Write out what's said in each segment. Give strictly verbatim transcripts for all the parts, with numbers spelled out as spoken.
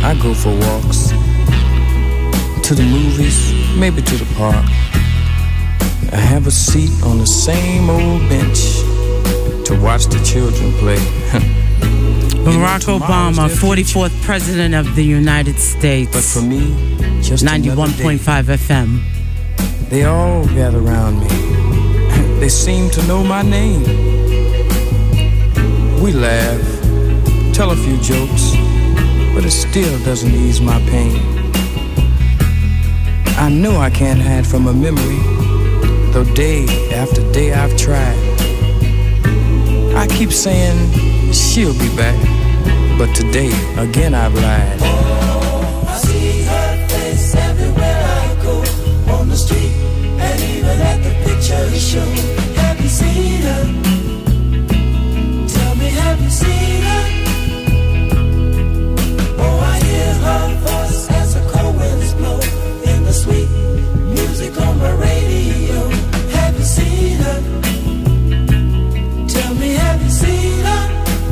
I go for walks, to the movies, maybe to the park. I have a seat on the same old bench to watch the children play. Barack Obama, forty-fourth President of the United States. But for me, just ninety-one point five F M. They all gather around me. They seem to know my name. We laugh, tell a few jokes, but it still doesn't ease my pain. I know I can't hide from a memory, though day after day I've tried. I keep saying she'll be back, but today again I've lied. Oh, I see her face everywhere I go, on the street and even at the picture show. Have you seen her? Tell me, have you seen her? Oh, I hear her voice as the cold winds blow in the sweet music on my radio. Have you seen her? Tell me, have you seen her?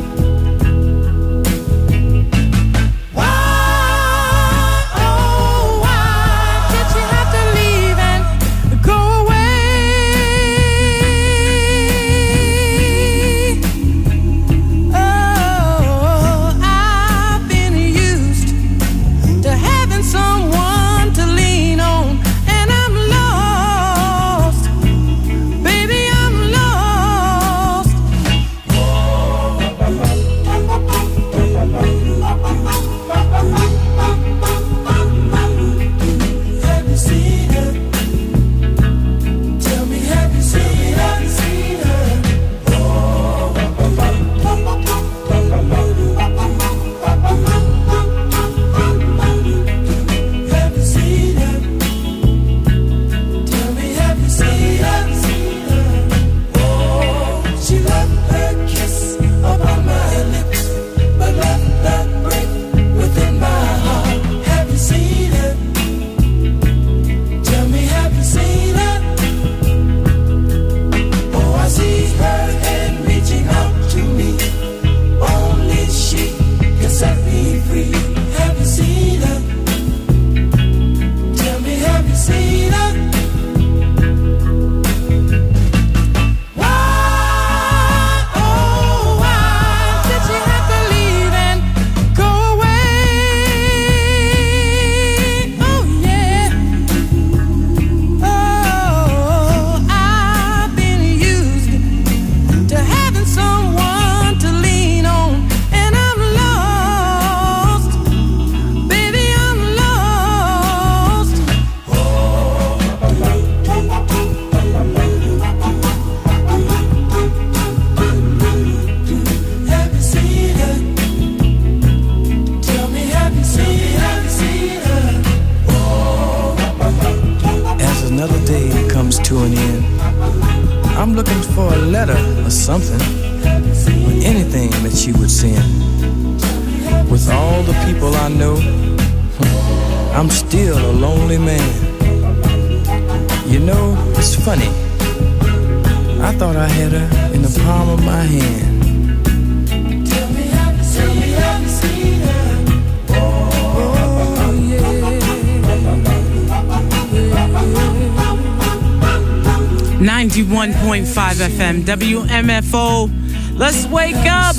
ninety-one point five F M, W M F O. Let's wake up.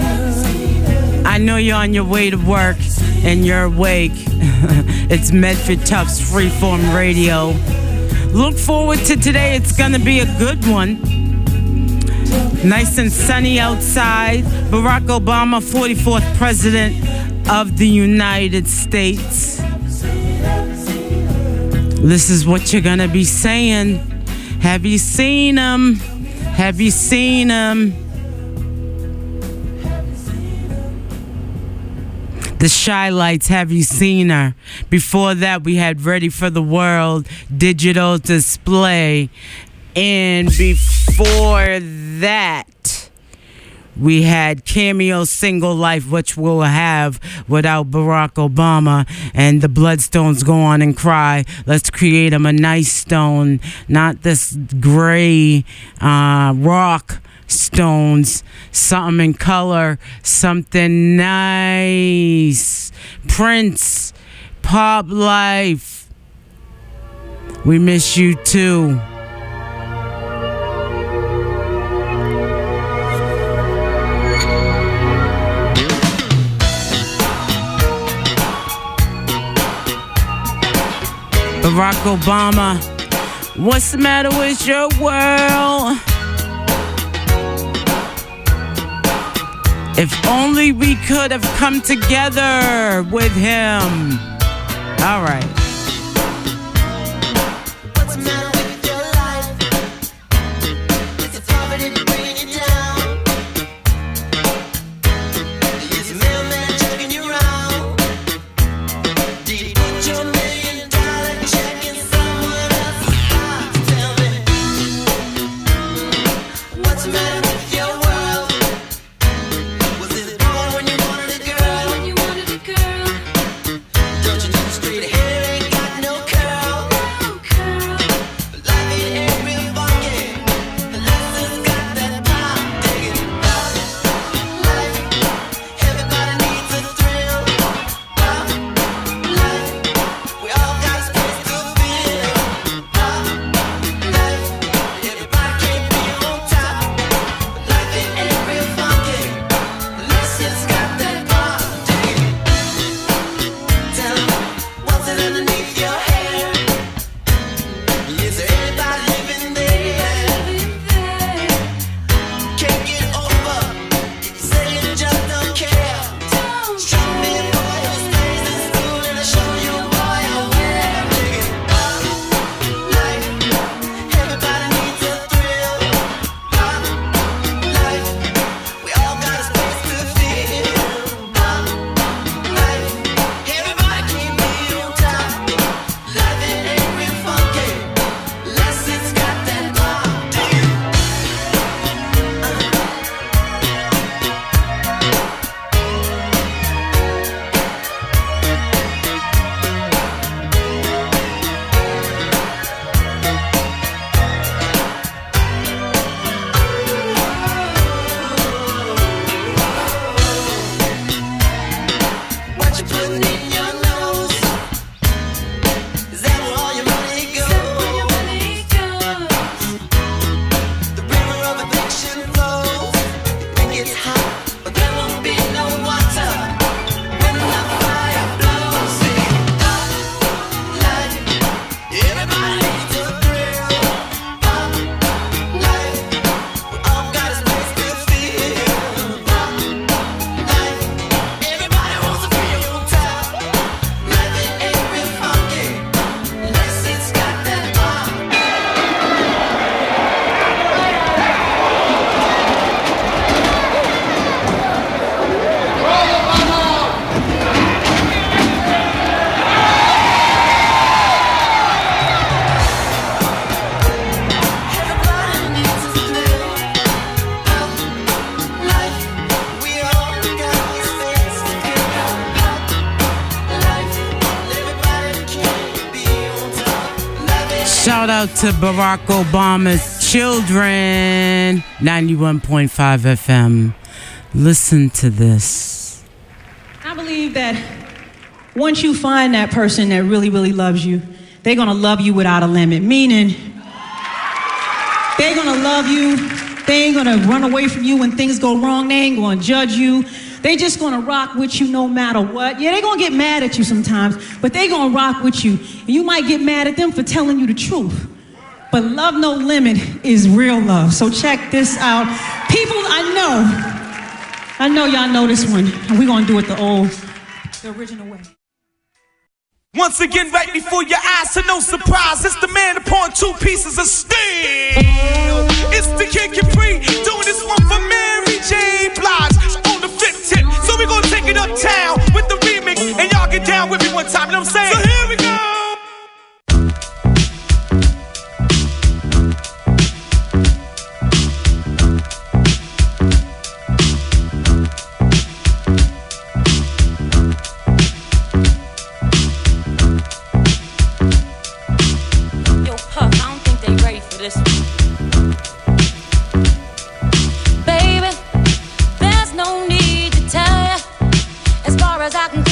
I know you're on your way to work and you're awake. It's Medford Tufts Freeform Radio. Look forward to today. It's going to be a good one. Nice and sunny outside. Barack Obama, forty-fourth President of the United States. This is what you're going to be saying. Have you seen him? Have you seen him? The Shy Lights, have you seen her? Before that, we had Ready for the World, Digital Display. And before that, we had Cameo Single Life, which we'll have without Barack Obama. And the Bloodstones Go On and Cry. Let's create them a nice stone, not this gray uh, rock stones. Something in color, something nice. Prince, Pop Life. We miss you too. Barack Obama, what's the matter with your world? If only we could have come together with him. All right. What's the matter with your life? Is it poverty bringing you down? Is the mailman checking you around? Did you put your million dollar check in someone else's box? Tell me. What's the matter with your world? Was it born when you wanted a girl? When you wanted a girl? Don't you know the straight hair ain't got no curl? No curl. But life ain't real funky unless it's got that pop. Dig it. Pop life. Everybody needs a thrill. Pop life. We all got a space to fill. Pop life. Everybody can't be on top. But life ain't real funky unless it's got that pop. Dig it. Tell me, what's it underneath your hair? Is there anybody living there? Can't get over. Say you just don't care. Show me a boy who stays in school and I'll show you a boy who wear. Dig it. Pop life. Everybody needs a thrill. Pop life. We all got a space to fill. Pop life. Everybody can't be on top. Life ain't real funky unless it's got that pop. Dig it. What you putting in your nose? Is that where all your money goes? The river of addiction flows. It gets hot, but there won't be no water when the fire blows. See, pop life. Everybody needs a thrill. Pop life. We all got a space to fill. Pop life. Everybody wants to be on top. Life ain't real funky unless it's got that pop. Everybody needs a thrill. Pop life. We all got a space to fill. Pop life. Everybody can't be on top. Life ain't Shout out to Barack Obama's children. ninety-one point five F M. Listen to this. I believe that once you find that person that really, really loves you, they're gonna love you without a limit. Meaning, they're gonna love you. They ain't gonna run away from you when things go wrong. They ain't gonna judge you. They just gonna rock with you no matter what. Yeah, they gonna get mad at you sometimes, but they gonna rock with you. And you might get mad at them for telling you the truth. But love no limit is real love. So check this out. People, I know, I know y'all know this one. And we're gonna do it the old, the original way. Once again, right before your eyes, so no surprise, it's the man upon two pieces of steel. It's the Kid Capri, doing this one for Mary J. Blige on the fifth tip. So we gonna take it uptown with the remix, and y'all get down with me one time, you know what I'm saying? So here we go. Yo, Puff, I don't think they ready for this one. Baby, there's no need to tell ya. As far as I can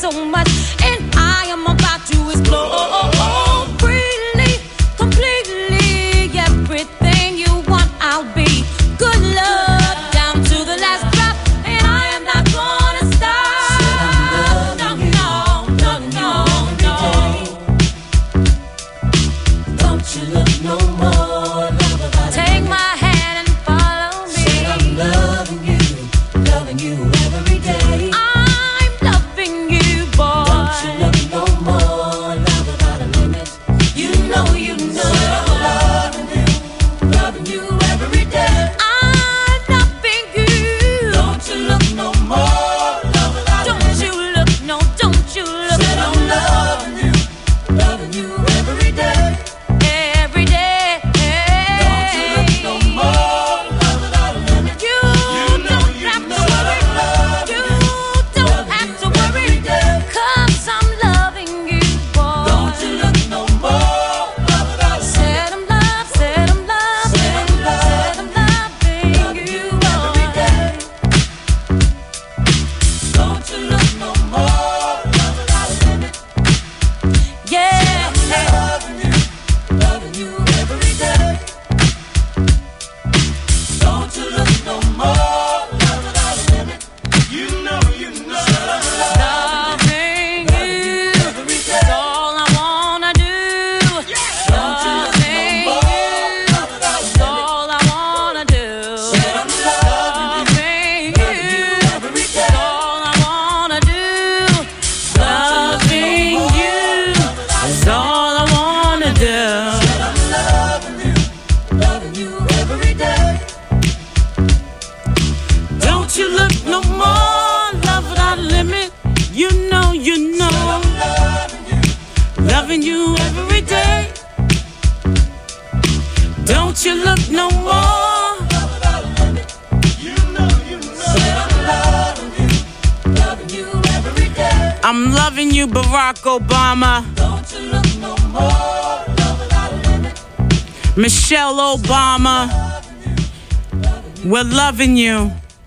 so much, and I am about to explore freely, completely. Everything you want, I'll be. Good love down to the last drop, and I am not gonna stop. No, no, no, no, no. Don't you look no more. Take my hand and follow me. Said I'm loving you, loving you every day. I'm loving you, boy. Don't you look no more. Love without a limit. You know, you know. Said I'm loving you, loving you every day. I'm loving you. Don't you look no more. Love without a limit. Don't you look, no, don't you look. Said I'm loving you, loving you every day. Every day. Don't you look no more. Love without a limit. You don't have to worry. You don't have to worry. 'Cause I'm loving you, boy. Don't you look no more. Love without a limit. Said I'm love, said I'm loving, said I'm loving you, boy. Don't you look no more. Love without a limit. Yeah. Loving you, loving you every day. Don't you look no more. Love without a limit. You know, you know. Loving you. That's all I wanna do. Loving you. That's all I wanna do. Loving you. That's all I wanna do. Loving you. That's all I wanna do. Loving you every day. Don't you look no more. Love without a limit. You know, you know. Loving you every day. Don't you look no more. You know, you know. Loving you every day. I'm loving you, Barack Obama. Don't you look no more. Love without a limit. Michelle Obama. We're loving you.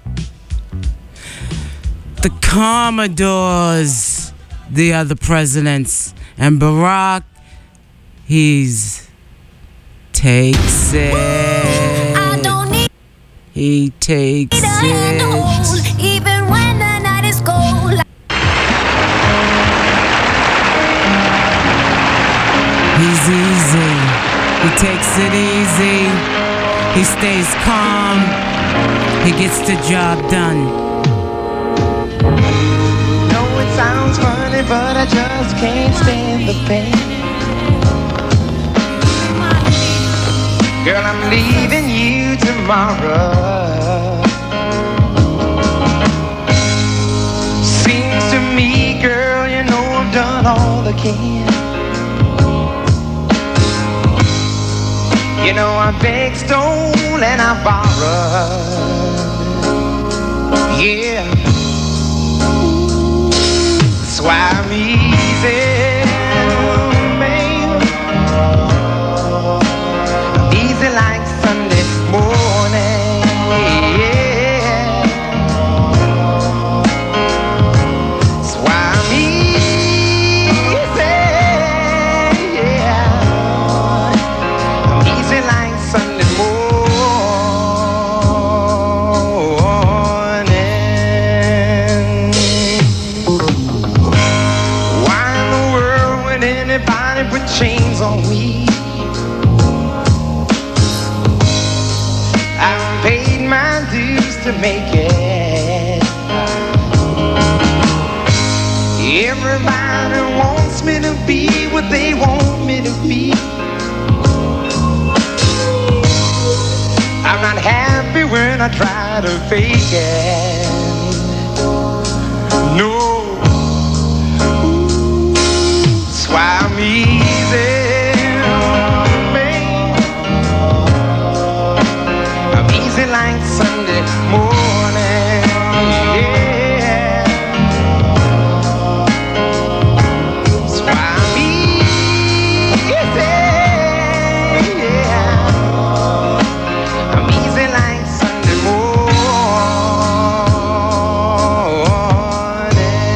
The Commodores, the other presidents, and Barack, he's takes it. I don't need He takes a hand to hold, it. even when the night is cold. He's easy. He takes it easy. He stays calm. He gets the job done. know it sounds funny, but I just can't stand the pain. Girl, I'm leaving you tomorrow. Seems to me, girl, you know I've done all I can. You know I beg, stole, and I borrowed. Yeah. That's why I'm easy, babe. I'm easy like Sunday morning, yeah. That's why I'm easy, yeah. I'm easy like Sunday morning. Why in the world would anybody put chains on me? I've paid my dues to make it. Everybody wants me to be what they want me to be. I'm not happy when I try to fake it. No. That's why I'm easy, babe. I'm easy like Sunday morning, yeah. That's why I'm easy, yeah. I'm easy like Sunday morning.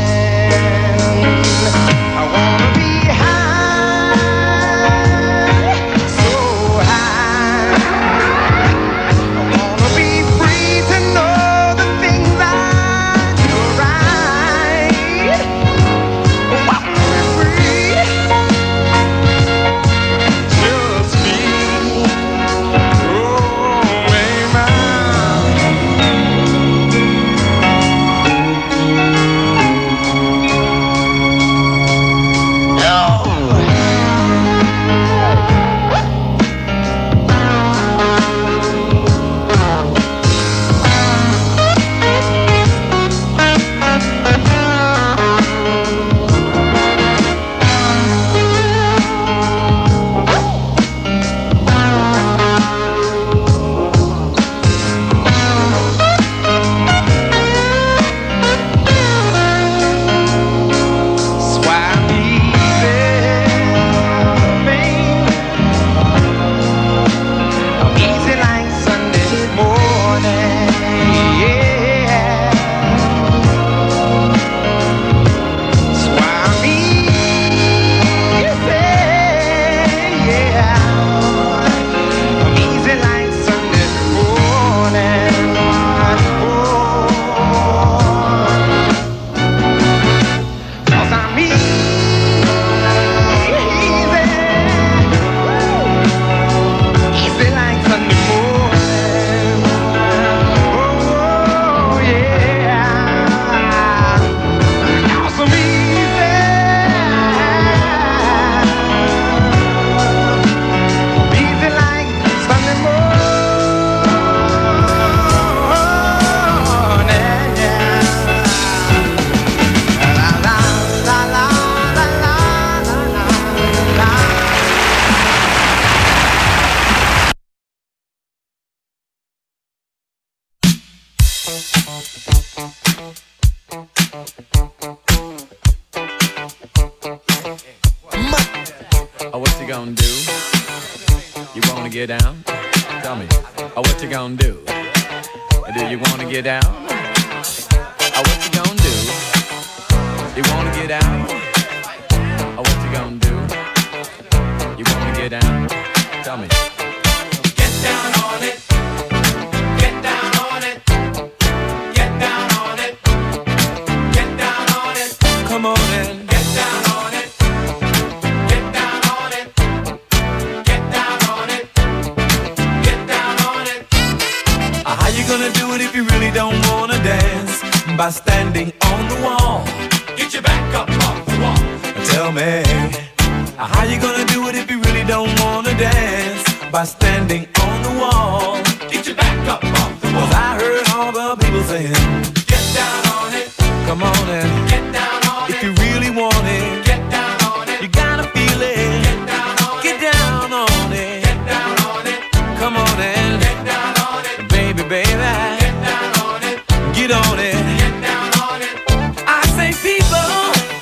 Oh, what you gonna do? You wanna get down? Tell me. Oh, what you gonna do? Do you wanna get down? Oh, what you gonna do? You wanna get down? Oh, what you gonna do? You wanna get down? Tell me. Get down on it. Get down on it. Get down on it. Get down on it. Come on in. Get down on it. Get down on it. Get down on it. Get down on it. Uh, How you gonna do it if you really don't wanna dance? By standing on the wall. Get your back up off the wall. Tell me. uh, How you gonna do it if you really don't wanna dance? By standing on the wall. Get your back up off the wall. 'Cause I heard all the people saying, get down on it. Come on and get down on it. If you really want it, get down on it. You gotta feel it. Get down on it. Get down on it. Get down on it. Come on and get down on it. Baby, baby. Get down on it. Get on it. Get down on it. I say, people,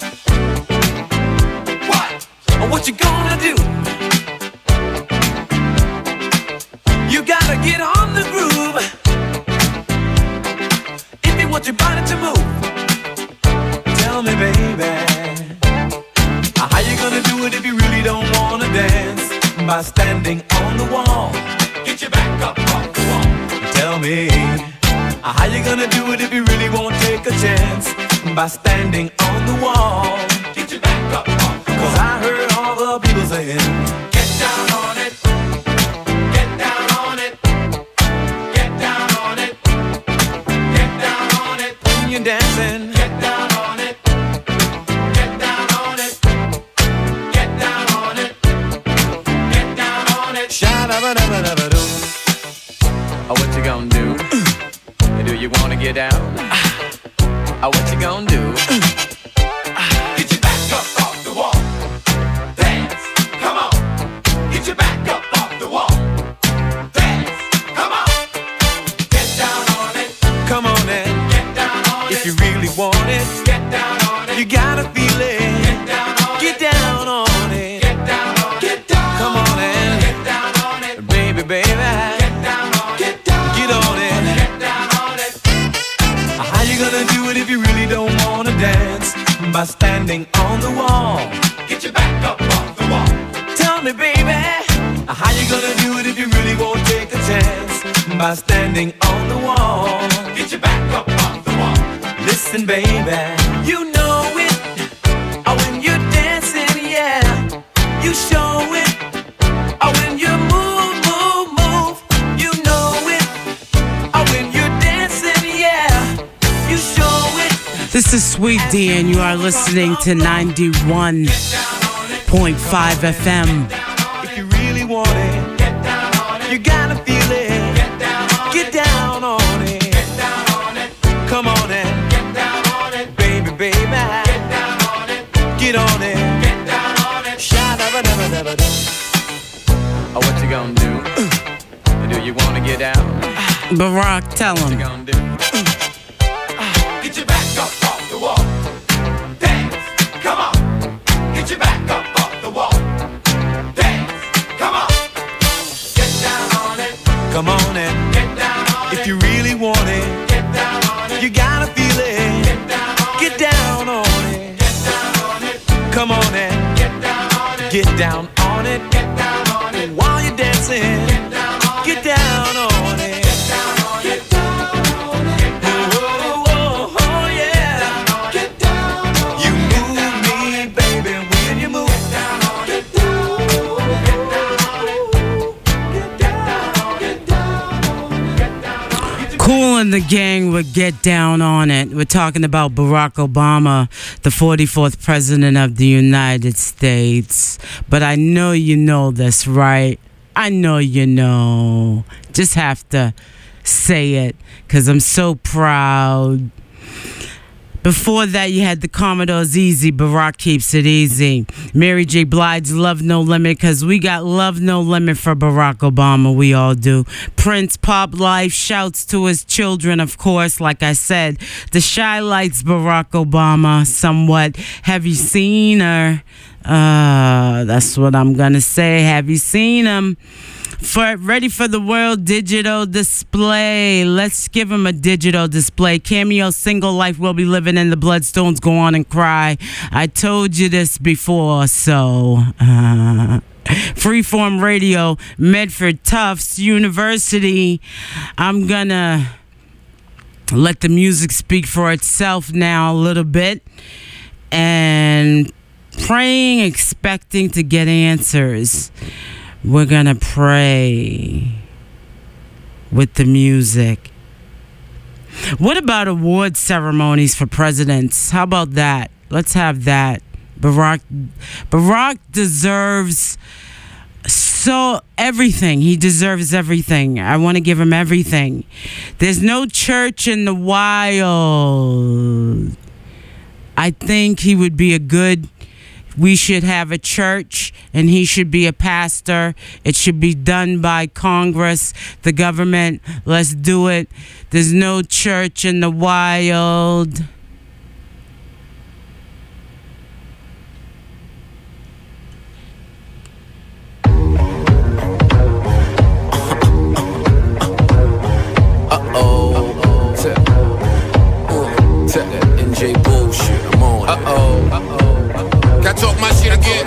what? What you gonna do? You gotta get on the groove if you want your body to move. Tell me, baby, how you gonna do it if you really don't wanna dance? By standing on the wall. Get your back up off the wall. Tell me, how you gonna do it if you really won't take a chance? By standing on the wall. Get your back up off the wall. 'Cause I heard all the people saying, get down on it. Get down on it. Get down on it. Get down on it. When you're dancing, get down on it. Get down on it. Get down on it. Get down on it. Sha-da-ba-da-ba-da-ba-doo. Oh, what you gonna do? Do you wanna get down? Oh, what you gonna do? Get your back up off the wall. Dance, come on. Get your back up off the wall. Dance, come on. Get down on it. Come on in. Get down on it. If you really want it, get down on it. You gotta feel it. Get down on it. Get down on it. Get down on it. Get down. Come on in. Get down on it. Baby, baby. Get down on it. Get down. Get on it. Get down on it. How you gonna do it if you really don't wanna dance? By standing on the wall. Get your back up off the wall. Tell me, baby, how you gonna do it if you really won't take a chance? By standing on the wall. Get your back up off the wall. Listen, baby, you know it. Oh, when you're dancing, yeah, you show it. Oh, when you move, move, move, you know it. Oh, when you're dancing, yeah, you show it. This is Sweet D, and you are listening to ninety-one point five F M. If you really want it, get down on it. You gotta feel it. Get down on it. Get down on it. Get down on it. Come on in. Get down on it. Baby, baby. Get down on it. Get on it. Get down on it. Sha-da-ba-da-ba-da-ba-da. Oh, what you gonna do? Do you wanna get down? Barack, tell What you him. gonna do? Get your back up off the wall. Dance, come on. Get your back up off the wall. Dance, come on. Get down on it. Come on in. Get down on it. If you really want it, get down on it. You gotta feel it. Get down on it. Get down on it. Get down on it. Come on in. Get down on it. Get down on it. Get down on it. While you're dancing, get down on it. Get down on it. Get down on it. Get down on it. Oh, oh, oh, yeah. Get down on it. You move me, baby, when you move. Get down on it. Get down on it. Get down on it. Get down on it. Get down on it. Cool and the gang would get down on it. We're talking about Barack Obama, the forty-fourth president of the United States. But I know you know this, right? I know you know. Just have to say it because I'm so proud. Before that, you had the Commodores Easy, Barack Keeps It Easy. Mary J. Blige's Love No Limit, because we got love no limit for Barack Obama. We all do. Prince, Pop Life, shouts to his children, of course. Like I said, the Shy Lights, Barack Obama, somewhat. Have you seen her? Uh, that's what I'm going to say. Have you seen him? For Ready for the World digital display. Let's give him a digital display. Cameo Single Life Will Be Living in the Bloodstones Go On and Cry. I told you this before, so uh, Freeform Radio, Medford Tufts University. I'm gonna let the music speak for itself now a little bit, and praying, expecting to get answers. We're gonna pray with the music. What about award ceremonies for presidents? How about that? Let's have that. Barack Barack deserves so everything. He deserves everything. I want to give him everything. There's no church in the wild. I think he would be a good We should have a church, and he should be a pastor. It should be done by Congress, the government. Let's do it. There's no church in the wild. Uh-oh. That N J bullshit. I'm on. Uh-oh. Uh-oh. Can I talk my shit again?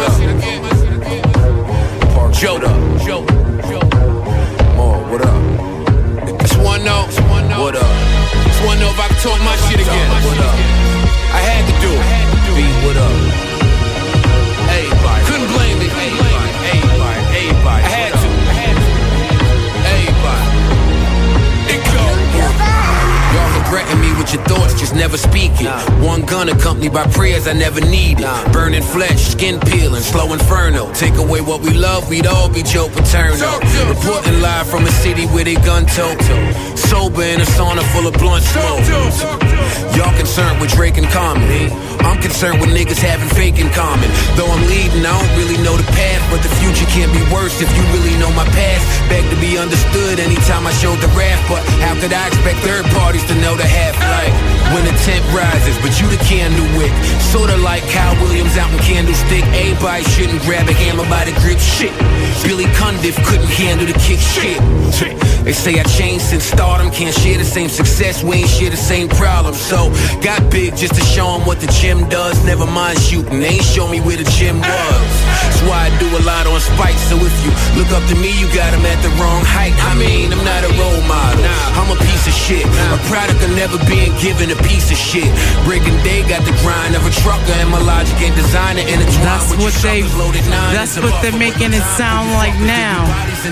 Joe, Joe, Joe. More, what up? Just one note, what up? Just one note if I can talk my shit again. What up? I had to do it. B, what up? Everybody. Couldn't blame me. Everybody, everybody, everybody. I had to. Everybody. It go. Y'all regretting me with your thoughts, just never speak it. One gun accompanied by prayers I never needed. Burning flesh, skin peeling, slow inferno. Take away what we love, we'd all be Joe Paterno. Reporting live from a city where they gun tote. Sober in a sauna full of blunt smoke. Y'all concerned with Drake and Common. I'm concerned with niggas having fake in common. Though I'm leading, I don't really know the path, but the future can't be worse if you really know my past. Beg to be understood anytime I showed the wrath, but how could I expect third parties to know the half-life? When the tent rises, but you the candle wick. Sorta like Kyle Williams out in Candlestick. Everybody shouldn't grab a hammer by the grip. Shit, Billy Cundiff couldn't handle the kick. Shit, they say I changed since stardom. Can't share the same success, we ain't share the same problem. So, got big just to show them what the gym does. Never mind shooting, they ain't show me where the gym was. That's why I do a lot on spite. So if you look up to me, you got them at the wrong height. I mean, I'm not a role model, I'm a piece of shit. A product of never being given a piece of shit. Breaking day got the grind of a trucker, and my logic and designer intertwined. That's with what they. That's what they're making it sound like now.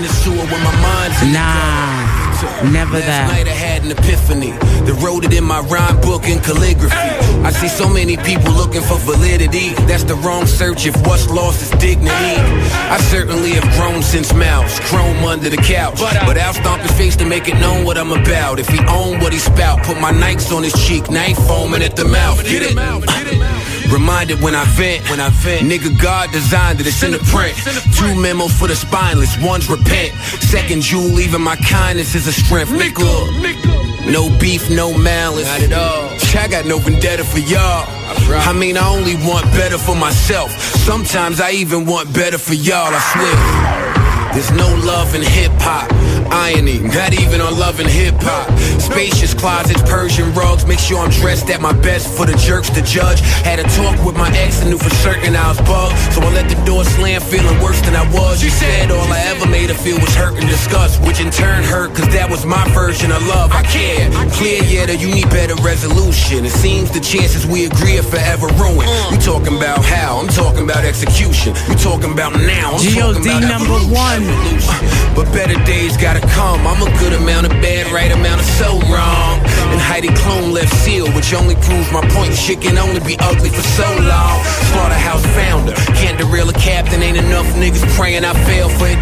Nah. Never Last that. night I had an epiphany that wrote it in my rhyme book in calligraphy. I see so many people looking for validity. That's the wrong search if what's lost is dignity. I certainly have grown since Mouse, chrome under the couch, but I'll stomp his face to make it known what I'm about. If he own what he spout, put my Nikes on his cheek, now he foaming at the mouth. Get it? Reminded when I vent, when I vent, nigga God designed it, it's in the print. Two memos for the spineless, one's repent. Second jewel, even my kindness is a strength, nigga. No beef, no malice, not at all. I got no vendetta for y'all. I mean, I only want better for myself. Sometimes I even want better for y'all, I swear. There's no love in hip-hop. Irony, not even on love and hip-hop. Spacious closets, Persian rugs. Make sure I'm dressed at my best for the jerks to judge. Had a talk with my ex and knew for certain I was bugged, so I let the door slam, feeling worse than I was. She said all I ever made her feel was hurt and disgust, which in turn hurt, cause that was my version of love. I care, clear yet or you need better resolution. It seems the chances we agree are forever ruined. You talking about how, I'm talking about execution. You talking about now, I'm G O D talking about number one. But better days gotta come. I'm a good amount of bad, right amount of so wrong. And Heidi Klum left seal, which only proves my point. Shit can only be ugly for so long. Slaughterhouse founder, can't derail a captain. Ain't enough niggas praying I fail for it to happen.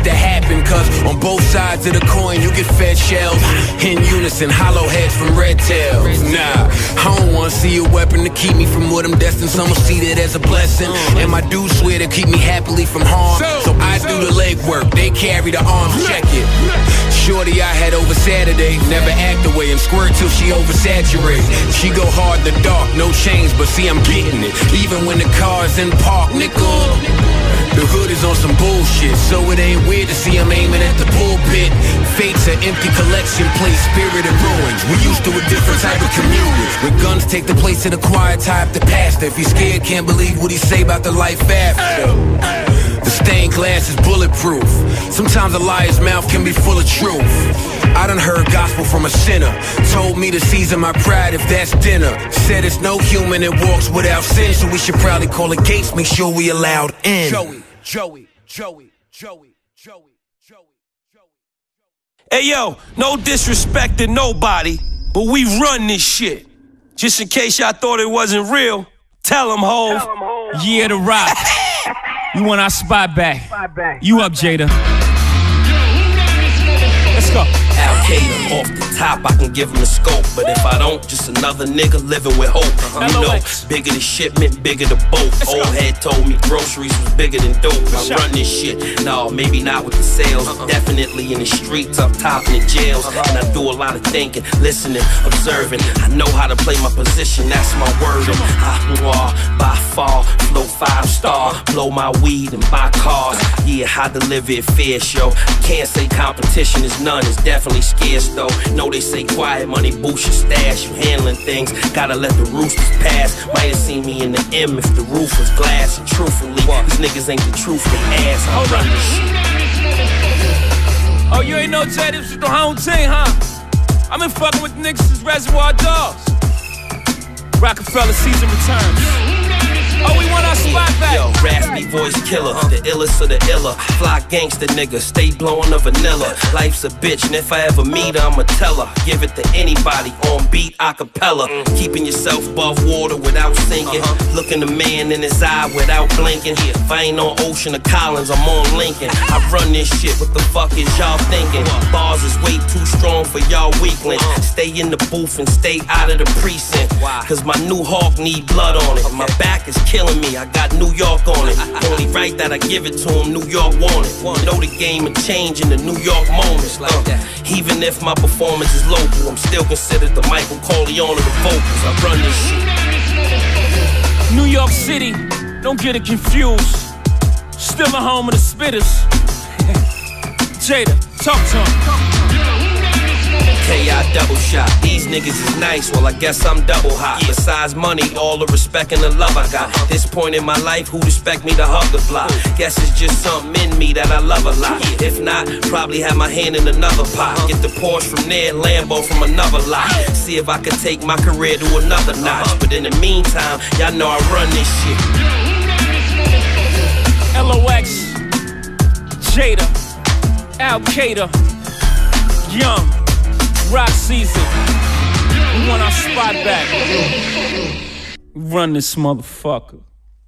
weapon, cause on both sides of the coin you get fed shells. In unison, hollow heads from red tails. Nah, I don't wanna see a weapon to keep me from what I'm destined. Some will see that as a blessing, and my dudes swear to keep me happily from harm. So I do the legwork, they carry the arms, check it. Shorty I had over Saturday, never act away and squirt till she oversaturate. She go hard in the dark, no chains, but see I'm getting it. Even when the car's in park, nickel. The hood is on some bullshit, so it ain't weird to see I'm aiming at the pulpit. Fate's an empty collection plate, spirit of ruins. We used to a different type of communion. When guns take the place of the quiet type, the pastor. If he's scared, can't believe what he say about the life after. The stained glass is bulletproof. Sometimes a liar's mouth can be full of truth. I done heard gospel from a sinner. Told me to season my pride if that's dinner. Said it's no human that walks without sin, so we should probably call it gates, make sure we allowed in. Joey, Joey, Joey, Joey, Joey, Joey, Joey. Hey yo, no disrespect to nobody, but we run this shit. Just in case y'all thought it wasn't real, tell them, Hov. Yeah, the rock. You want our spot back. You up, Jada. Let's go. Al-Qaeda, off the top, I can give him the scope. But if I don't, just another nigga living with hope. You know, bigger the shipment, bigger the boat. Old head told me groceries was bigger than dope. I run this shit. No, maybe not with the sales. Definitely in the streets, up top in the jails. And I do a lot of thinking, listening, observing. I know how to play my position, that's my word. I by far, flow five star. Blow my weed and buy cars. Yeah, I deliver it fierce, yo. Can't say competition is none, it's definitely scarce though. Know they say quiet money boosts your stash. You handling things, gotta let the roosters pass. Might have seen me in the M if the roof was glass. And truthfully, these niggas ain't the truth, they ass. I run this shit. Oh, you ain't know Jay, this was the home team, huh? I've been fucking with niggas since Reservoir Dogs. Rockefeller season returns. Oh, we want our spot back. Yo, raspy voice killer, the illest of the iller. Fly gangster nigga, stay blowing the vanilla. Life's a bitch, and if I ever meet her, I'ma tell her. Give it to anybody on beat, acapella. Keeping yourself above water without sinking. Looking the man in his eye without blinking. If I ain't on Ocean or Collins, I'm on Lincoln. I run this shit, what the fuck is y'all thinking? Bars is way too strong for y'all weaklings. Stay in the booth and stay out of the precinct. Cause my new Hawk need blood on it. My back is killing me, I got New York on it. Only right that I give it to him, New York want it. Know the game and change in the New York moments. Like that. Even if my performance is local, I'm still considered the Michael Corleone of the vocals. I run this shit. New York City, don't get it confused. Still a home of the spitters. Jada, talk to him. K I double shot. These niggas is nice, well I guess I'm double hot. Besides money, all the respect and the love I got. This point in my life, who'd expect me to hug the block? Guess it's just something in me that I love a lot. If not, probably have my hand in another pot. Get the Porsche from there, Lambo from another lot. See if I could take my career to another notch. But in the meantime, y'all know I run this shit. L O X, Jada, Al-Qaeda, Young, Rock season. We want our spot back. Run this motherfucker.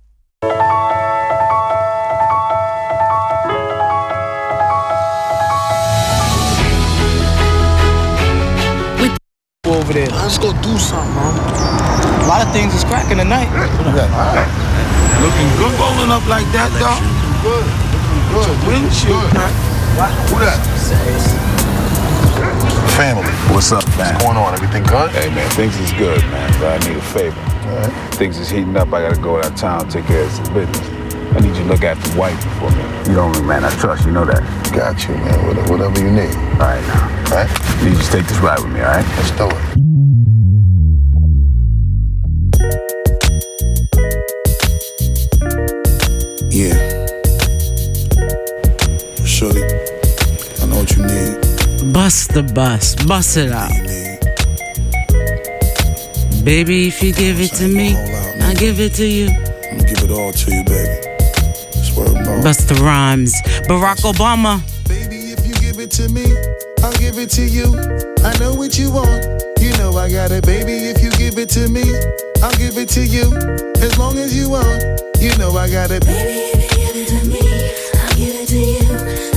Over there. Let's go do something, man. A lot of things is cracking tonight. Right. Looking good. Rolling up like that, dog. Good. Good. Windshield. Who that? Family. What's up, man? What's going on? Everything good? Hey, man, things is good, man, but I need a favor. All right. Things is heating up. I gotta go out of town, take care of some business. I need you to look after the wife for me. You know me, man. I trust you. Know that. Got you, man. Whatever you need. All right, now. All right? You need to just take this ride with me, all right? Let's do it. Yeah. Shorty, I know what you need. Bust the bus, bust it out. Baby, if you give it to me, I'll give it to you. I'm gonna give it all to you, baby. Swear no. Bust the rhymes. Barack Obama. Baby, if you give it to me, I'll give it to you. I know what you want. You know I got it, baby. If you give it to me, I'll give it to you. As long as you want, you know I got it. Baby, if you give it to me, I'll give it to you. I know what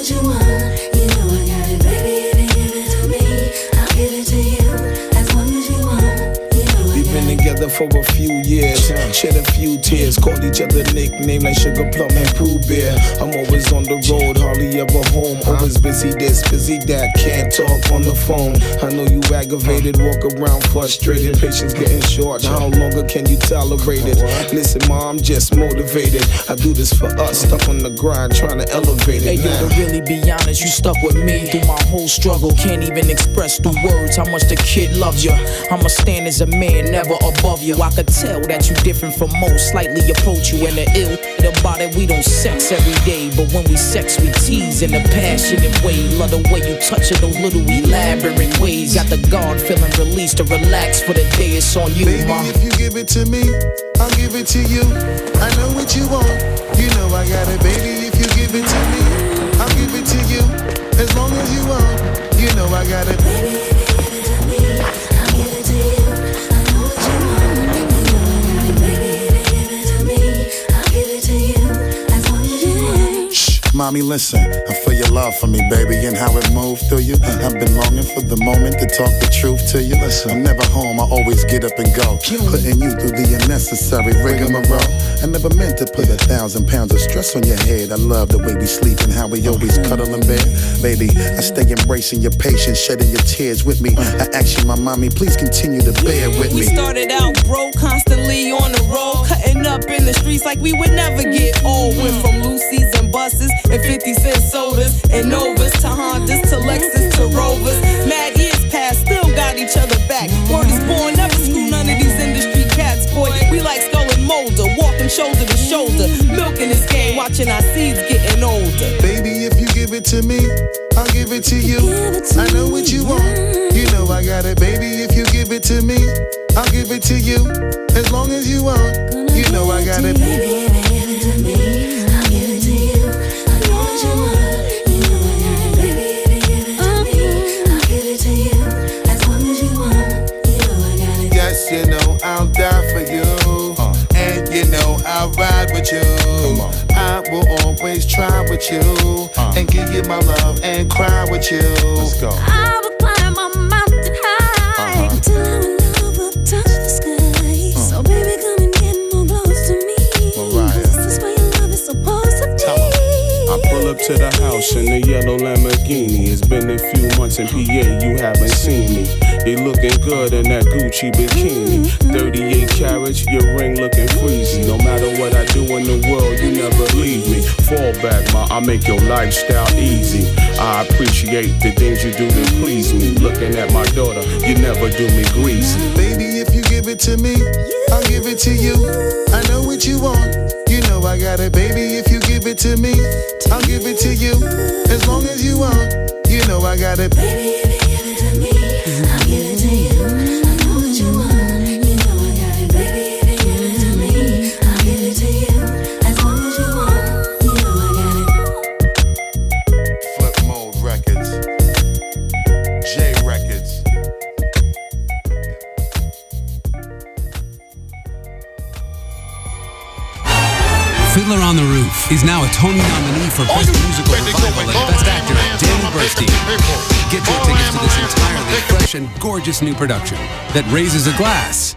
as you want, you know I got it, baby. If you give it to me, I'll give it to you. As long as you want, you know I We've been together for a few years, shed a few tears, called each other nicknames like Sugar Plum and Pooh Bear. I'm always on the road, hardly ever home. Always busy this, busy that, can't talk on the phone. I know you aggravated, walk around frustrated, patience getting short. How longer can you tolerate it? Listen, ma, I'm just motivated. I do this for us, stuck on the grind, trying to elevate it. Hey, yo, to really be honest, you stuck with me through my whole struggle. Can't even express through words how much the kid loves you. I'ma stand as a man, never above you. I could tell that you different from most, slightly approach you. And the ill about it, we don't sex every day, but when we sex, we tease in a passionate way. Love the way you touch it, those little elaborate ways. Got the guard feeling released to relax for the day. It's on you, Baby, ma. if you give it to me, I'll give it to you. I know what you want, you know I got it. Baby, if you give it to me, I'll give it to you. As long as you want, you know I got it. Baby, if you give it to me, I'll give it to you. I know what you want, you know I got it. Baby, if you give it to me, I'll give it to you. As long as you want. Shh, mommy, listen. I feel your love for me, baby, and how it moved through you. I've been longing for the moment to talk the truth to you. I'm never home, I always get up and go, putting you through the unnecessary rigmarole. I never meant to put a thousand pounds of stress on your head. I love the way we sleep and how we always cuddle in bed. Baby, I stay embracing your patience, shedding your tears with me. I ask you, my mommy, please continue to bear with We me. started out broke, constantly on the road, cutting up in the streets like we would never get old. Went from Lucy's and buses and fifty cent sodas and Novas to Hondas to Lexus to Rovers. Mad years past, still got each other back. Word is born, never screw none of these industry cats, boy. We like Skull and Molder, walking shoulder to shoulder, milking this game, watching our seeds getting older. Baby, if you give it to me, I'll give it to you. I know what you want, you know I got it. Baby, if you give it to me, I'll give it to you. As long as you want, you know I got it. Baby, if you give it to me, I'll give it to you. I know what you want, you know I got it. Baby, if you give it to me, I'll give it to you. As long as you want, you know I got it. Yes, you know I'll die for you, uh, and you know I'll ride with you. I will always try with you, uh, and give you my love and cry with you. Let's go. I will climb a mountain high uh-huh. until our love will touch the sky. Uh. So baby, come and get more close to me. Mariah. This is where your love is supposed to be. I pull up to the house in the yellow Lamborghini. It's been a few months in P A, you haven't seen me. You looking good in that Gucci bikini. thirty-eight carats, your ring looking freezy. No matter what I do in the world, you never leave me. Fall back, ma, I make your lifestyle easy. I appreciate the things you do to please me. Looking at my daughter, you never do me greasy. Baby, if you give it to me, I'll give it to you. I know what you want, you know I got it. Baby, if you give it to me, I'll give it to you. As long as you want, you know I got it. Baby, if you give it to me, I'll give it to you. I know what you want, you know I got it. Baby, if you give it to me, I'll give it to you. As long as you want, you know I got it. Flip Mode Records, J Records. Fiddler on the Roof is now a Tony nominee for Best Musical Revival and Best Actor, Dan Burstein. Get your tickets to this entirely fresh and gorgeous new production that raises a glass.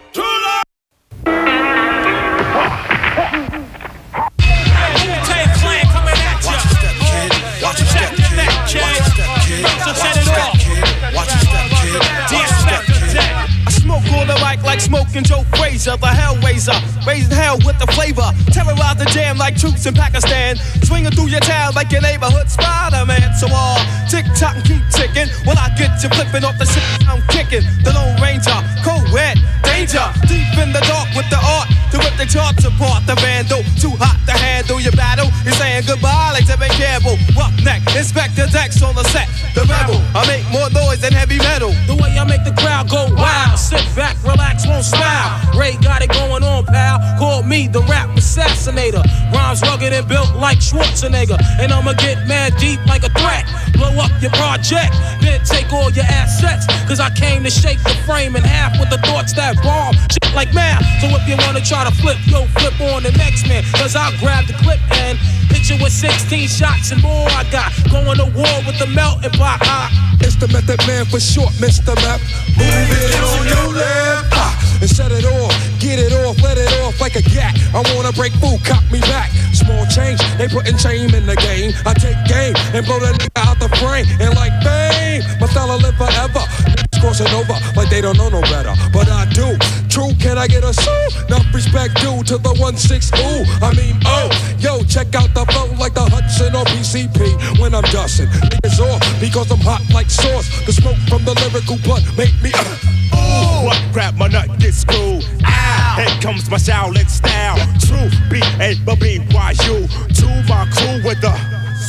Like smoking Joe Frazier, the Hellraiser, raising hell with the flavor, terrorize the jam like troops in Pakistan, swinging through your town like your neighborhood Spider-Man. So all uh, tick tock and keep ticking, when I get you flipping off the shit I'm kicking. The Lone Ranger, co-ed, danger, deep in the dark with the art to rip the charts apart. The vandal, too hot to handle your battle. He's saying goodbye like Tevin Campbell. Roughneck, Inspector Dex on the set. The rebel, I make more noise than heavy metal. The way I make the crowd go wild. Sit back, relax, won't smile. Ray got it going on, pal. Call me, the rap assassinator. Rhymes rugged and built like Schwarzenegger. And I'ma get mad deep like a threat. Blow up your project, then take all your assets. Cause I came to shake the frame in half with the thoughts that bomb. Shit like math. So if you wanna try to flip, yo, flip on the next man. Cause I'll grab the clip and hit you with sixteen shots and more. I got going to war with the melting pot. Ah. It's the Method Man for short, Mister Map. Move it on your left, ah, and set it off, get it off, let it off like a gat. I wanna break food, cop me back. Small change, they putting shame in the game. I take game and blow that nigga out the frame. And like fame, my style will live forever. Niggas crossing over like they don't know no better, but I do. True, can I get a sue? Enough respect due to the one six ooh. I mean, oh, yo, check out the flow like the Hudson or P C P when I'm dusting. Niggas off because I'm hot like sauce. The smoke from the lyrical blood make me uh, ooh. What grab my nut, get screwed. Ow. Here comes my Shaolin style. True, B A B Y U. To my crew with the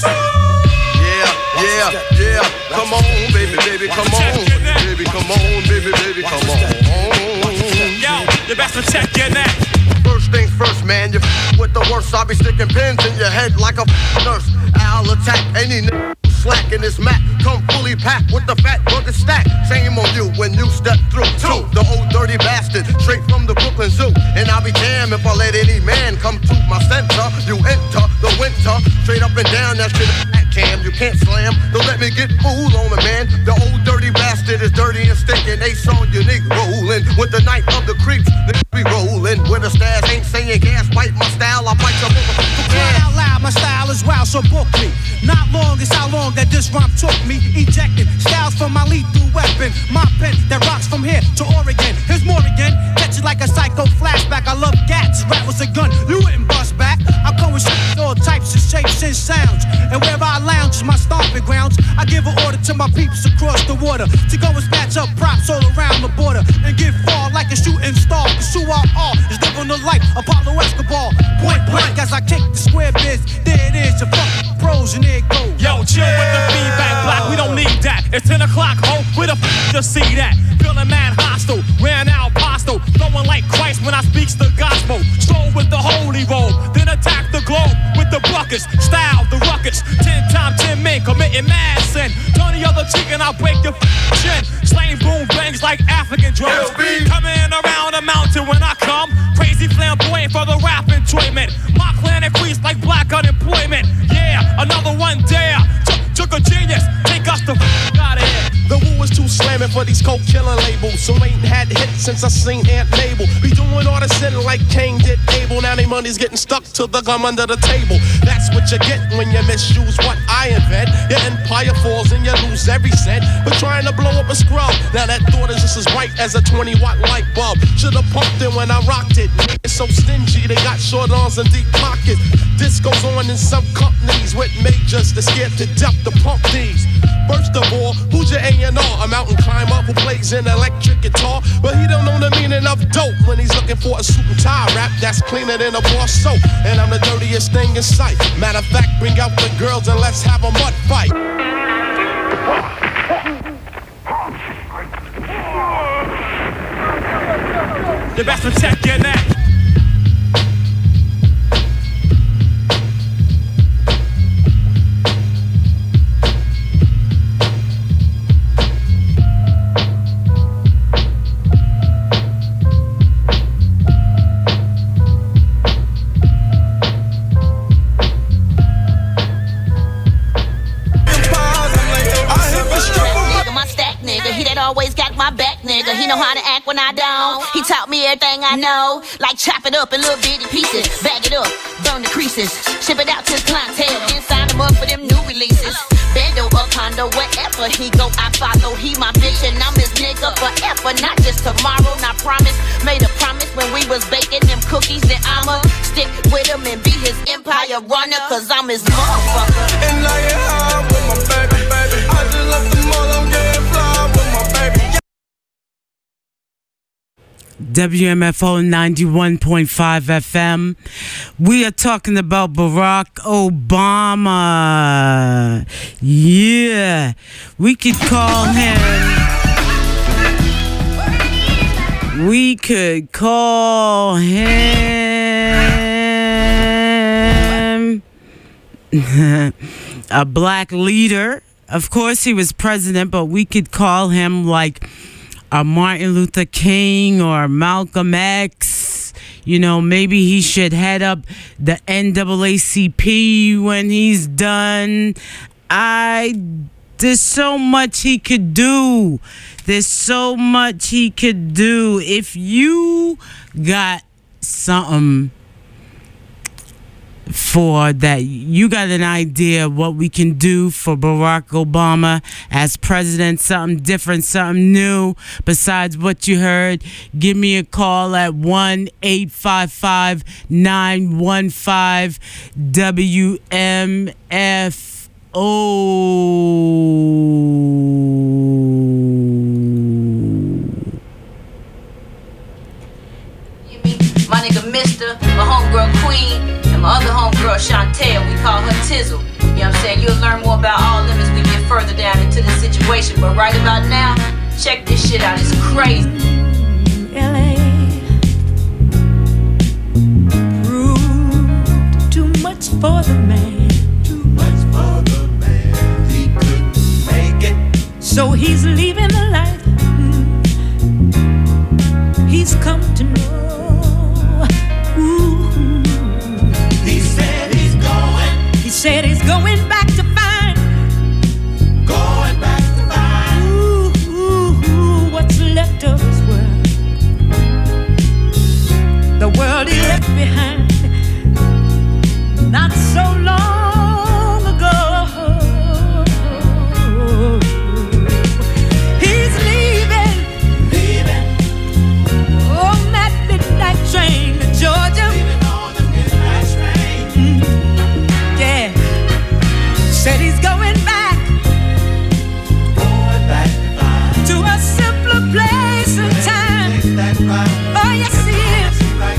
yeah, yeah, yeah. Come on, baby, baby, come on. Baby, come on, baby, baby, come on. Yo, you best to check your neck. First things first, man, you f- with the worst. I'll be sticking pins in your head like a f- nurse. I'll attack any n- slack in this mat. Come fully packed with the fat burger stack. Shame on you when you step through. Two, the old dirty bastard, straight from the Brooklyn Zoo. And I'll be damned if I let any man come to my center. You enter the winter, straight up and down that shit. Cam, you can't slam. Don't let me get fooled on a man. The old dirty bastard is dirty and stinking. They saw unique rolling with the night of the creeps. They be rolling with a stash. Ain't saying gas, bite my style. I bite your motherfucker. Crying out loud, my style is wild, so book me. Not long is how long that this rhyme took me. Ejecting styles from my lethal weapon. My pen that rocks from here to Oregon. Here's more again. Catch it like a psycho flashback. I love gats. Rap was a gun. You wouldn't bust back. I come with all types of shapes and sounds. And where I lounge is my stomping grounds. I give an order to my peeps across the water to go and snatch up props all around the border and get far like a shooting star. Cause who I are is living the life Apollo Escobar. Point blank as I kick the square biz. There it is, your fucking pros and there it goes. Yo, chill with the feedback block. We don't need that. It's ten o'clock, ho. Where the f to see that? Feeling mad hostile, ran out postal, throwing like Christ when I speaks the gospel. Stroll with the holy roll, then attack the globe with the buckets. Style the ruckus. Ten times ten men committing mad sin. Turn the other cheek and I'll break your f- chin. Slaying boom bangs like African drums. Coming around the mountain when I come. Crazy flamboyant for the rap enjoyment. My clan increased like black unemployment. Yeah, another one dare. Took, took a genius. Take us the f- out of here. The woo is too slamming for these coke killing labels. So ain't had hits since I seen Aunt Mabel. Be doing all the sinning like Cain did Abel. Now they money's getting stuck to the gum under the table. That's what you get when you misuse what I invent. Your empire falls and you lose every cent. But trying to blow up a scrub. Now that thought is just as bright as a twenty watt light bulb. Should've pumped it when I rocked it. It's so stingy, they got short arms and deep pockets. This goes on in some companies with majors that scared to death to pump these. First of all, who's your A and R? A mountain climber who plays an electric guitar, but he don't know the meaning of dope when he's looking for a suit and tie rap that's cleaner than a bar soap. And I'm the dirtiest thing in sight. Matter of fact, bring out the girls and let's have a mud fight. The best to check your neck. Always got my back, nigga. He know how to act when I don't. He taught me everything I know. Like chop it up in little bitty pieces, bag it up, burn the creases, ship it out to the clientele, then sign him up for them new releases. Bando up, condo, wherever he go, I follow. He my bitch and I'm his nigga forever, not just tomorrow. Not promise, made a promise when we was baking them cookies that I'ma stick with him and be his empire runner, cause I'm his motherfucker. And I get high with my baby, baby. I just left the mall, I'm getting fly with my baby. W M F O ninety-one point five F M. We are talking about Barack Obama. Yeah. We could call him. We could call him a black leader. Of course, he was president, but we could call him like a Martin Luther King or Malcolm X. You know, maybe he should head up the N double A C P when he's done. I, there's so much he could do. There's so much he could do. If you got something for that, you got an idea of what we can do for Barack Obama as president, something different, something new besides what you heard, give me a call at one eight five five nine one five W M F O. My nigga Mister, my homegirl Queen, and my other homegirl Chantel, we call her Tizzle. You know what I'm saying? You'll learn more about all of them as we get further down into the situation. But right about now, check this shit out. It's crazy. L A proved too much for the man. Too much for the man. He couldn't make it. So he's leaving the life he's come to know. He said he's going. He said he's going back to find. Going back to find. Ooh, ooh, ooh, what's left of his world? The world he left behind not so long ago. He's leaving, leaving on that midnight train to Georgia. Said he's going back, going back to a simpler place and time. Oh yes he is.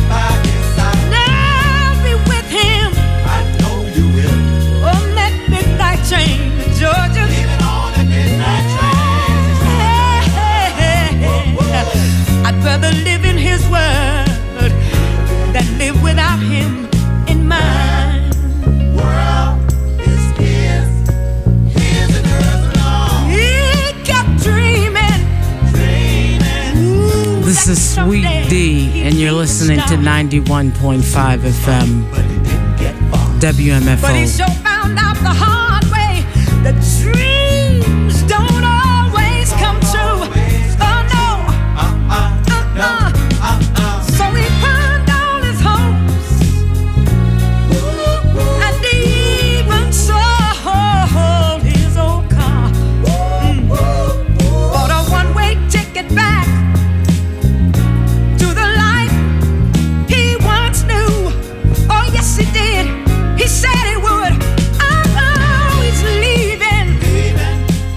Now be with him. I know you will. On that midnight train to Georgia. Even on that midnight train. I'd rather live in his world than live without him in mine. This is Sweet D, and you're listening to ninety-one point five F M W M F O. But he sure found out the hard way. The dreams don't always come true. Oh no. Uh-uh. So he pawned all his hopes and even sold his old car. Mm. Bought a one-way ticket back he did. He said he would. Oh, he's leaving, leaving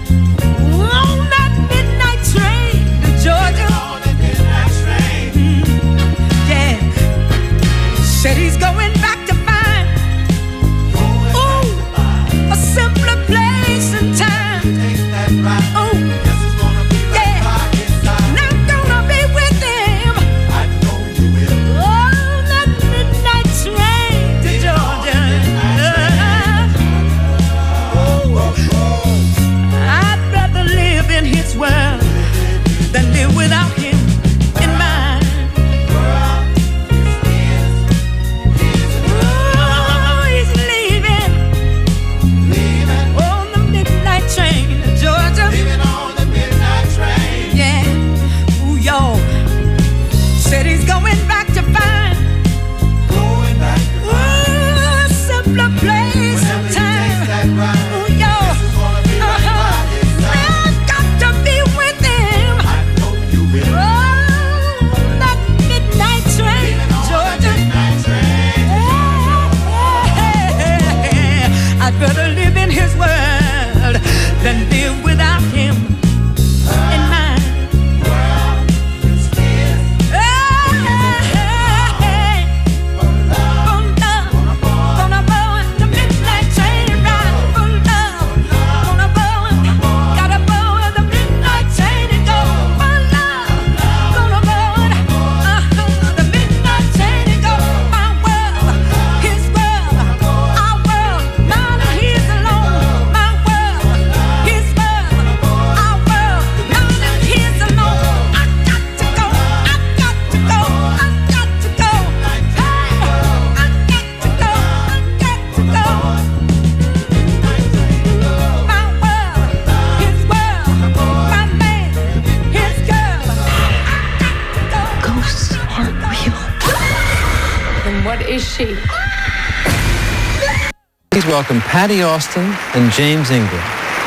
Please welcome Patty Austin and James Ingram.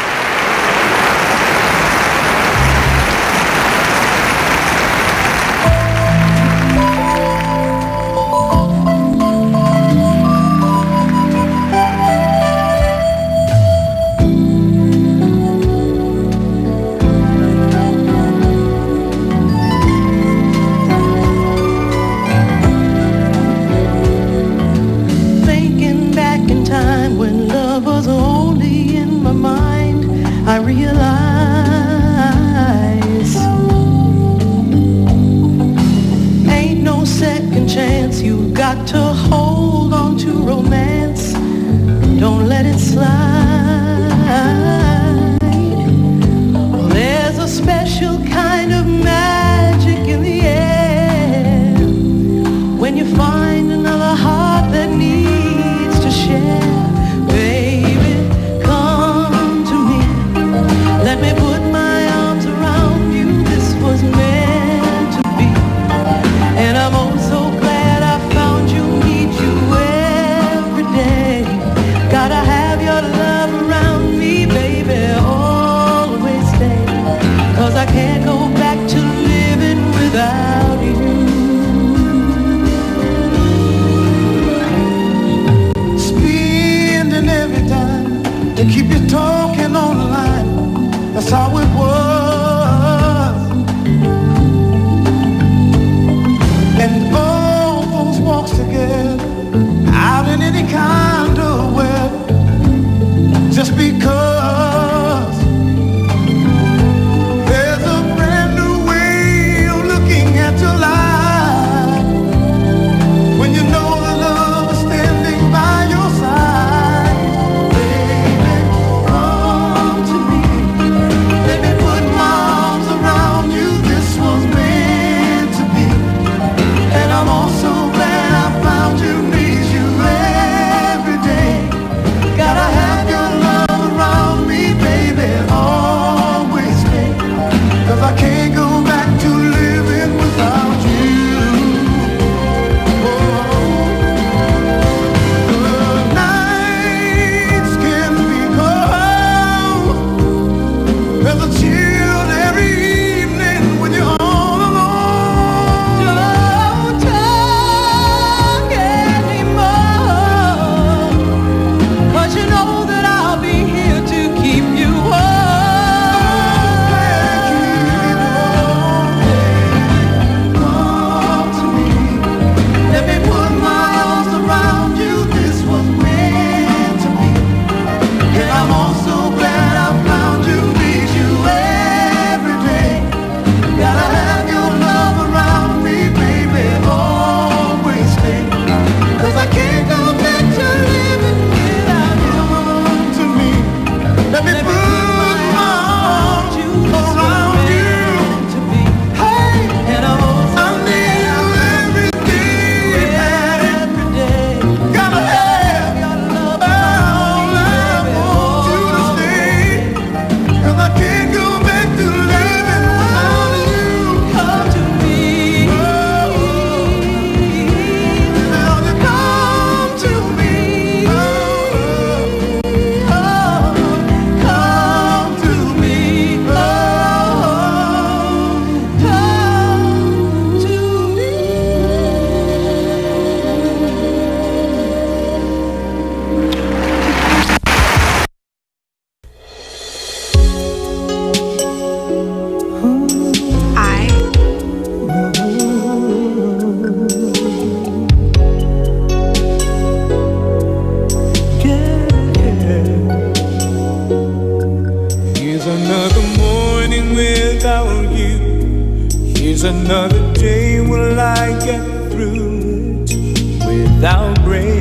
another day will I get through it without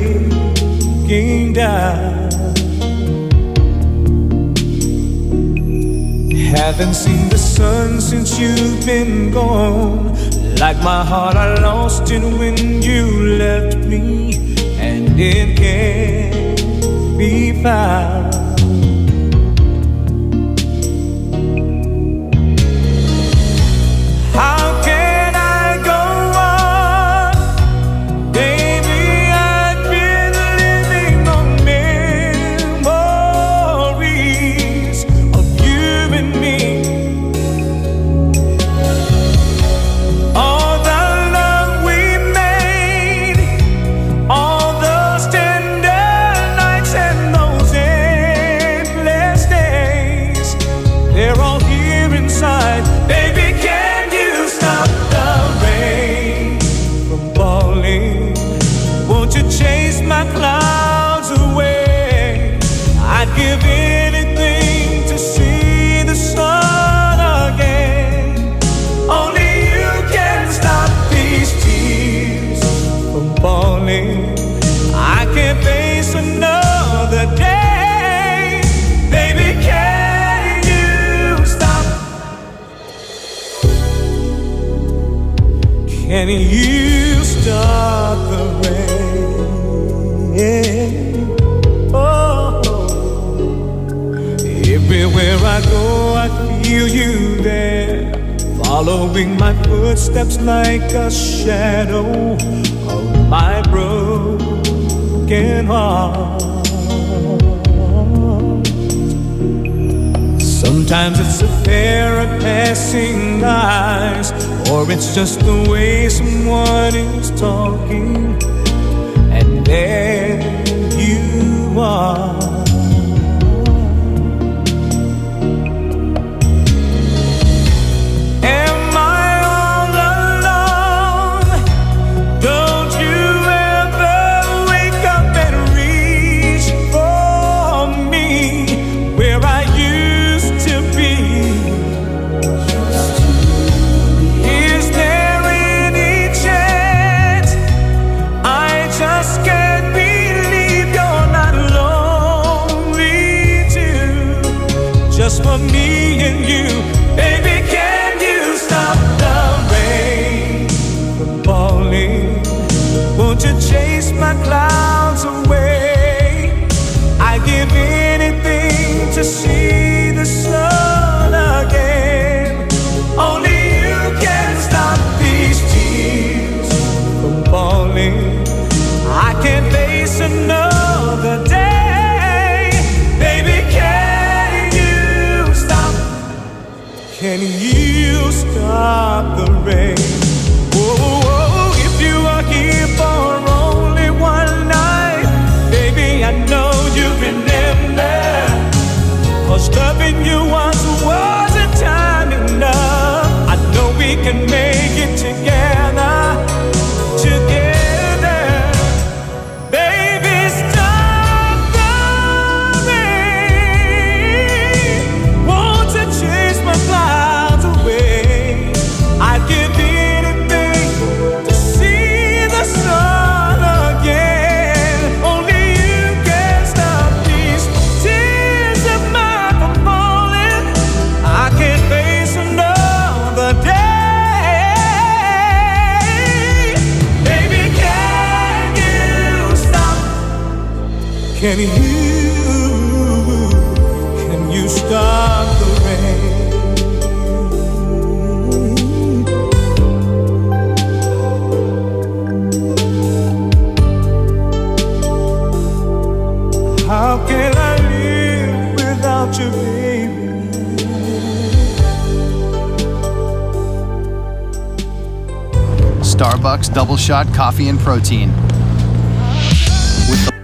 breaking down? Haven't seen the sun since you've been gone. Like my heart, I lost it when you left me, and it can't be found. How can I go on? Baby, I've been living on memories. Can you stop the rain? Oh, everywhere I go, I feel you there, following my footsteps like a shadow of my broken heart. Sometimes it's a pair of passing eyes, or it's just the way someone is talking, and there you are. Am I all alone? Don't you ever wake up and reach for me where I used to be? Is there any chance? I just can't believe you're not lonely too, just for me and you. Baby, can you stop the rain from falling? Won't you chase my clouds away? I'd give anything to see the sun again. Only you can stop these tears from falling. I can't face another day. Baby, can you stop? Can you stop the rain? Oh, if you are here for only one night, baby, I know you remember. 'Cause loving you once wasn't time enough. I know we can make it together, together. Baby, stop the rain. Won't you chase my clouds away? I'd give anything to see the sun again. Only you can stop these tears of mine from falling. I can't face another day. Baby, can you stop? Can you, can you stop the rain? How can I live without you, baby? Starbucks Double Shot Coffee and Protein. With the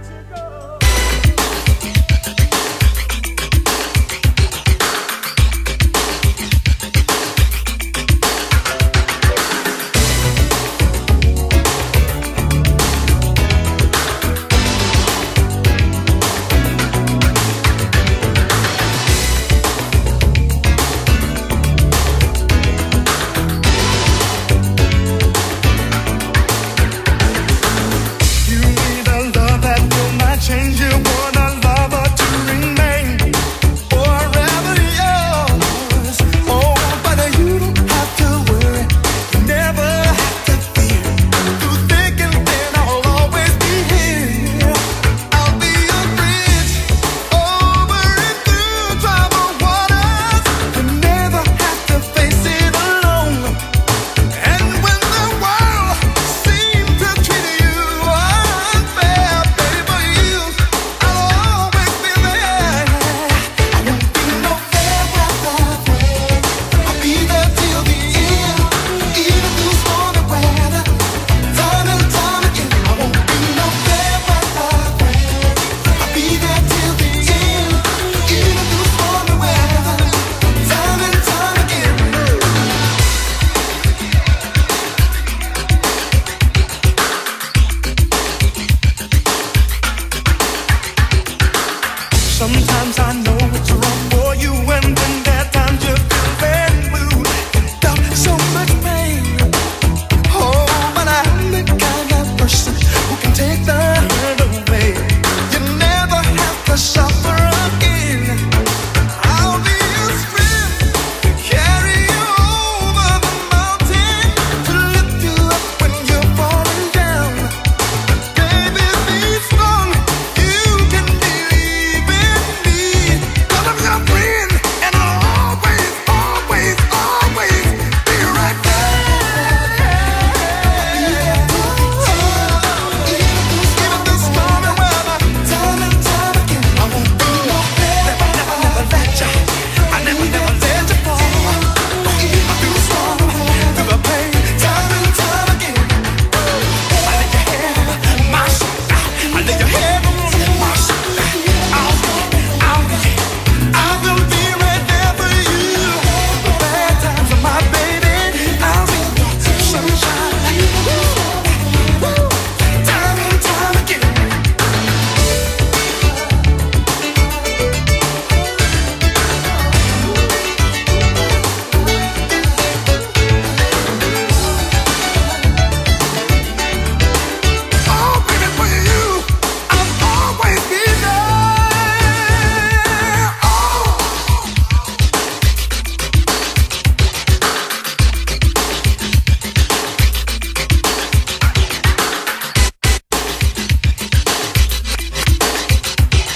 Sometimes I know